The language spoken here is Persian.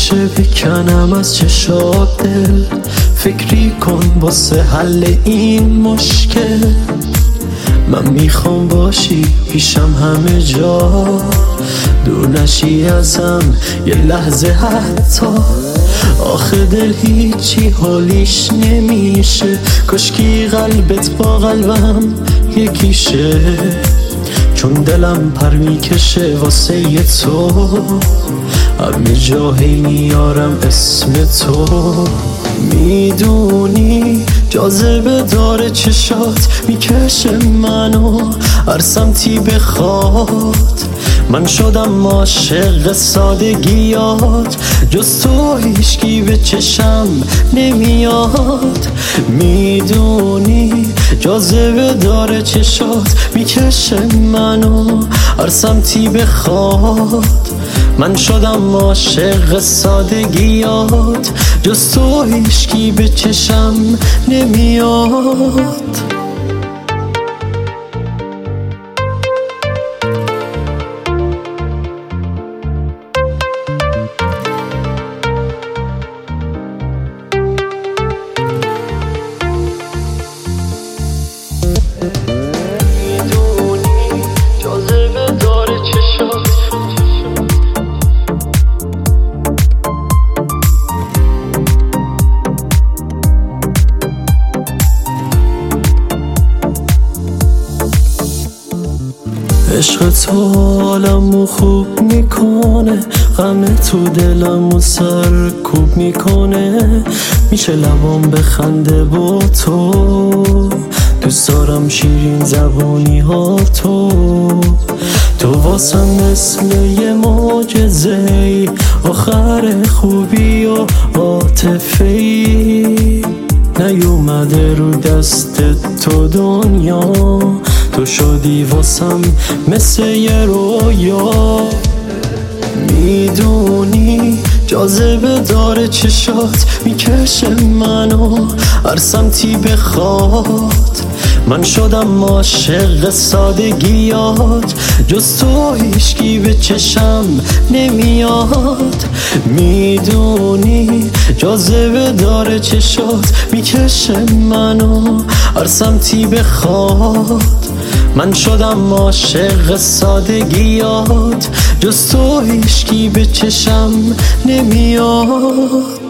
میشه بکنم از چشات دل؟ فکری کن واسه حل این مشکل. من میخوام باشی پیشم همه جا، دور نشی ازم یه لحظه حتی. آخه دل هیچی حالیش نمیشه، کاشکی قلبت با قلبم یکیشه. چون دلم پر میکشه واسه ی تو، همه جا هی میارم اسم تو. میدونی جاذبه داره چشات، میکشه منو هر سمتی بخواد. من شدم عاشق سادگیات، جز تو هیچکی به چشم نمیاد. میدونی جاذبه داره چشات، میکشه منو هر سمتی بخواد. من شدم عاشق سادگیات، جز تو هیچکی به چشم نمیاد. عشق تو حالمو خوب میکنه، غم تو دلمو سرکوب میکنه. میشه لبام بخنده با تو، دوست دارم شیرین زبونی ها تو. تو واسم مثل یه معجزه‌ای، آخر خوبی و عاطفه‌ای. نیومده رو دست تو دنیا، تو شدی واسم مثل یه رویا. میدونی جاذبه داره چشات، میکشه منو هر سمتی بخواد. من شدم عاشق سادگیات، جز تو هیچکی به چشم نمیاد. میدونی جاذبه داره چشات، میکشه منو هر سمتی بخواد. من شدم عاشق سادگیات، جز تو هیچکی به چشم نمیاد.